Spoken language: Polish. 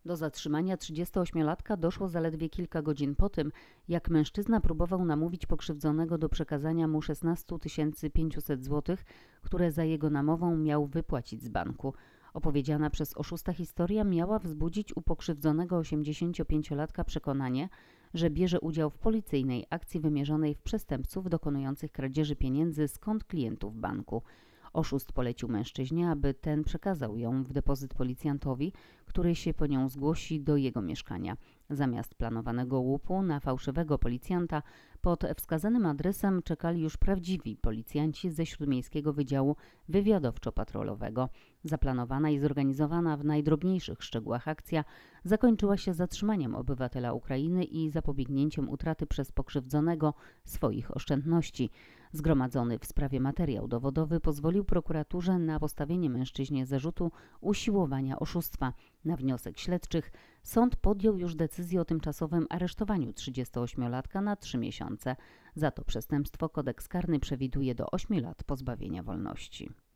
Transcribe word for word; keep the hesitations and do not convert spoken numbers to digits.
Do zatrzymania trzydziestoośmiolatka doszło zaledwie kilka godzin po tym, jak mężczyzna próbował namówić pokrzywdzonego do przekazania mu szesnaście tysięcy pięćset złotych, które za jego namową miał wypłacić z banku. Opowiedziana przez oszusta historia miała wzbudzić u pokrzywdzonego osiemdziesięciopięciolatka przekonanie, że bierze udział w policyjnej akcji wymierzonej w przestępców dokonujących kradzieży pieniędzy z kont klientów banku. Oszust polecił mężczyźnie, aby ten przekazał ją w depozyt policjantowi, który się po nią zgłosi do jego mieszkania. Zamiast planowanego łupu na fałszywego policjanta pod wskazanym adresem czekali już prawdziwi policjanci ze Śródmiejskiego Wydziału Wywiadowczo-Patrolowego. Zaplanowana i zorganizowana w najdrobniejszych szczegółach akcja zakończyła się zatrzymaniem obywatela Ukrainy i zapobiegnięciem utraty przez pokrzywdzonego swoich oszczędności. Zgromadzony w sprawie materiał dowodowy pozwolił prokuraturze na postawienie mężczyźnie zarzutu usiłowania oszustwa. Na wniosek śledczych sąd podjął już decyzję o tymczasowym aresztowaniu trzydziestoośmiolatka na trzy miesiące. Za to przestępstwo kodeks karny przewiduje do ośmiu lat pozbawienia wolności.